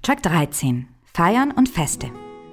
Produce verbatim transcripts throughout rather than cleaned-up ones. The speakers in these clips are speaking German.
Track dreizehn. Feiern und Feste.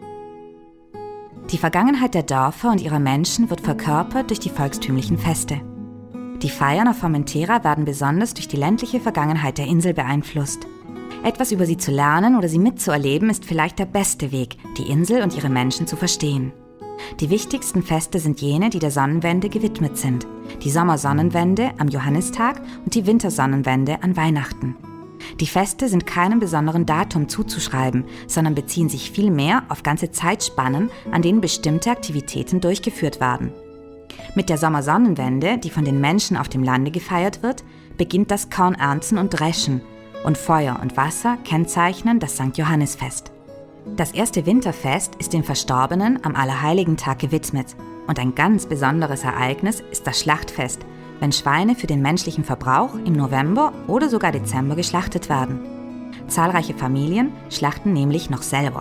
Die Vergangenheit der Dörfer und ihrer Menschen wird verkörpert durch die volkstümlichen Feste. Die Feiern auf Formentera werden besonders durch die ländliche Vergangenheit der Insel beeinflusst. Etwas über sie zu lernen oder sie mitzuerleben ist vielleicht der beste Weg, die Insel und ihre Menschen zu verstehen. Die wichtigsten Feste sind jene, die der Sonnenwende gewidmet sind. Die Sommersonnenwende am Johannistag und die Wintersonnenwende an Weihnachten. Die Feste sind keinem besonderen Datum zuzuschreiben, sondern beziehen sich vielmehr auf ganze Zeitspannen, an denen bestimmte Aktivitäten durchgeführt werden. Mit der Sommersonnenwende, die von den Menschen auf dem Lande gefeiert wird, beginnt das Kornernten und Dreschen und Feuer und Wasser kennzeichnen das Sankt Johannisfest. Das erste Winterfest ist den Verstorbenen am Allerheiligentag gewidmet und ein ganz besonderes Ereignis ist das Schlachtfest, wenn Schweine für den menschlichen Verbrauch im November oder sogar Dezember geschlachtet werden. Zahlreiche Familien schlachten nämlich noch selber.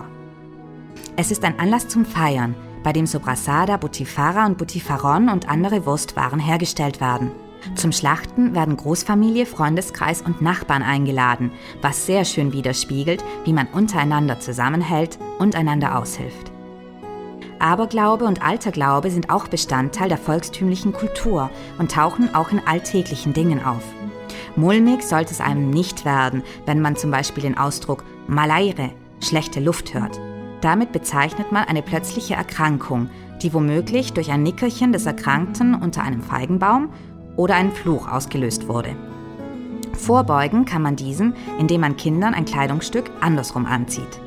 Es ist ein Anlass zum Feiern, bei dem Sobrassada, Butifarra und Butifarron und andere Wurstwaren hergestellt werden. Zum Schlachten werden Großfamilie, Freundeskreis und Nachbarn eingeladen, was sehr schön widerspiegelt, wie man untereinander zusammenhält und einander aushilft. Aberglaube und alter Glaube sind auch Bestandteil der volkstümlichen Kultur und tauchen auch in alltäglichen Dingen auf. Mulmig sollte es einem nicht werden, wenn man zum Beispiel den Ausdruck Malaire, schlechte Luft hört. Damit bezeichnet man eine plötzliche Erkrankung, die womöglich durch ein Nickerchen des Erkrankten unter einem Feigenbaum oder einen Fluch ausgelöst wurde. Vorbeugen kann man diesem, indem man Kindern ein Kleidungsstück andersrum anzieht.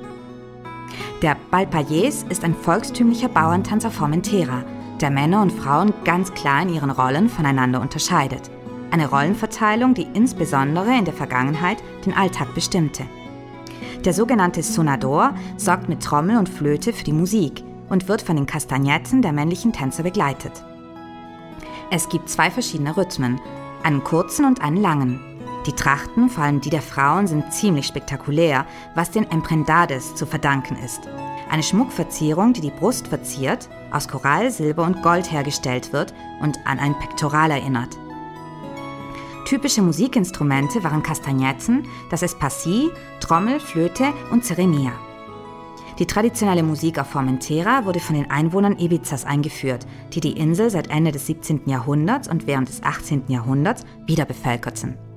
Der Balpallés ist ein volkstümlicher Bauerntanz auf Formentera, der Männer und Frauen ganz klar in ihren Rollen voneinander unterscheidet. Eine Rollenverteilung, die insbesondere in der Vergangenheit den Alltag bestimmte. Der sogenannte Sonador sorgt mit Trommel und Flöte für die Musik und wird von den Kastagnetten der männlichen Tänzer begleitet. Es gibt zwei verschiedene Rhythmen, einen kurzen und einen langen. Die Trachten, vor allem die der Frauen, sind ziemlich spektakulär, was den Emprendades zu verdanken ist. Eine Schmuckverzierung, die die Brust verziert, aus Korall, Silber und Gold hergestellt wird und an ein Pektoral erinnert. Typische Musikinstrumente waren Kastagnetten, das Espassi, Trommel, Flöte und Ceremia. Die traditionelle Musik auf Formentera wurde von den Einwohnern Ibizas eingeführt, die die Insel seit Ende des siebzehnten Jahrhunderts und während des achtzehnten Jahrhunderts wieder bevölkerten.